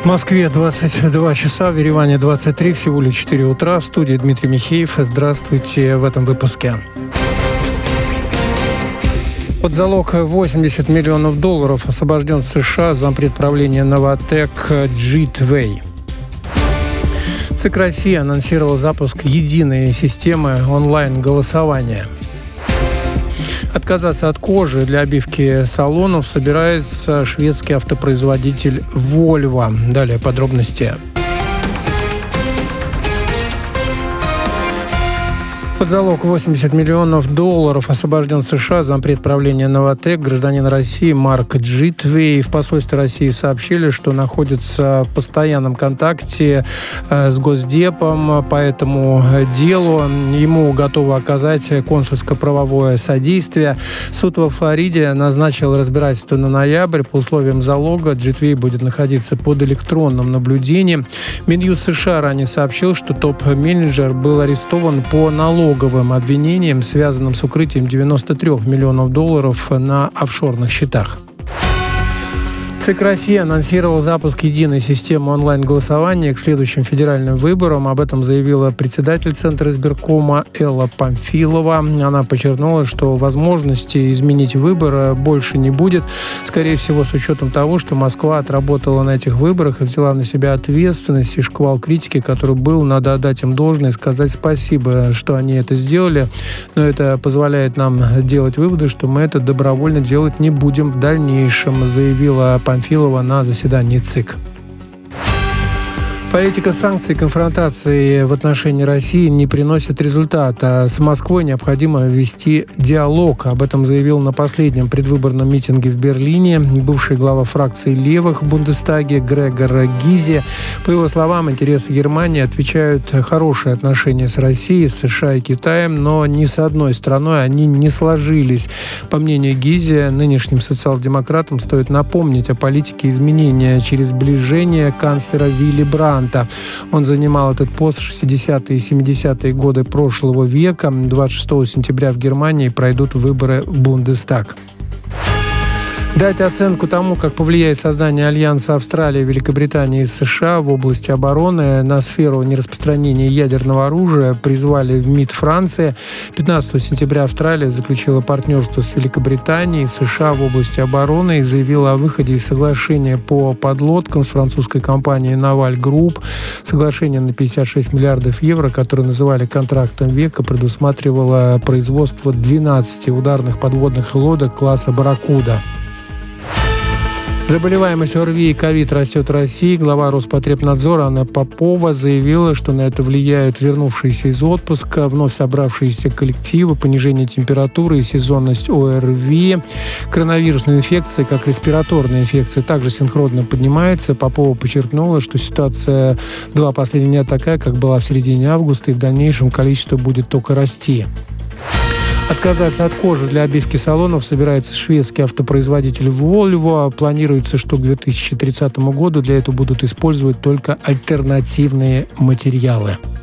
В Москве 22 часа, в Ереване 23, всего лишь 4 утра. В студии Дмитрий Михеев. Здравствуйте в этом выпуске. Под залог $80 миллионов освобожден в США зампред правления «Новатэк» Джит Вэй. ЦИК России анонсировал запуск единой системы онлайн-голосования. Отказаться от кожи для обивки салонов собирается шведский автопроизводитель Volvo. Далее подробности. Под залог $80 миллионов освобожден в США зампред правления «Новатэк», гражданин России Марк Джит Вэй. В посольстве России сообщили, что находится в постоянном контакте с Госдепом по этому делу. Ему готовы оказать консульско-правовое содействие. Суд во Флориде назначил разбирательство на ноябрь. По условиям залога Джит Вэй будет находиться под электронным наблюдением. Минюст США ранее сообщил, что топ-менеджер был арестован по налоговым обвинениям, связанным с укрытием $93 миллионов на офшорных счетах. ЦИК России анонсировал запуск единой системы онлайн-голосования к следующим федеральным выборам. Об этом заявила председатель Центра избиркома Элла Памфилова. Она подчеркнула, что возможности изменить выбор больше не будет. Скорее всего, с учетом того, что Москва отработала на этих выборах и взяла на себя ответственность и шквал критики, который был, надо отдать им должное и сказать спасибо, что они это сделали. Но это позволяет нам делать выводы, что мы это добровольно делать не будем в дальнейшем, заявила Памфилова на заседании ЦИК. Политика санкций и конфронтации в отношении России не приносит результата. С Москвой необходимо вести диалог. Об этом заявил на последнем предвыборном митинге в Берлине бывший глава фракции левых в Бундестаге Грегор Гизе. По его словам, интересы Германии отвечают хорошие отношения с Россией, с США и Китаем, но ни с одной страной они не сложились. По мнению Гизе, нынешним социал-демократам стоит напомнить о политике изменения через сближение канцлера Вилли Брандта. Он занимал этот пост в 60-е и 70-е годы прошлого века. 26 сентября в Германии пройдут выборы в Бундестаг. Дать оценку тому, как повлияет создание альянса Австралии, Великобритании и США в области обороны на сферу нераспространения ядерного оружия, призвали в МИД Франции. 15 сентября Австралия заключила партнерство с Великобританией и США в области обороны и заявила о выходе из соглашения по подлодкам с французской компанией Naval Group. Соглашение на 56 миллиардов евро, которое называли контрактом века, предусматривало производство 12 ударных подводных лодок класса «Барракуда». Заболеваемость ОРВИ и ковид растет в России. Глава Роспотребнадзора Анна Попова заявила, что на это влияют вернувшиеся из отпуска, вновь собравшиеся коллективы, понижение температуры и сезонность ОРВИ. Коронавирусные инфекции, как респираторные инфекции, также синхронно поднимаются. Попова подчеркнула, что ситуация 2 последних дня такая, как была в середине августа, и в дальнейшем количество будет только расти. Отказаться от кожи для обивки салонов собирается шведский автопроизводитель Volvo. Планируется, что к 2030 году для этого будут использовать только альтернативные материалы.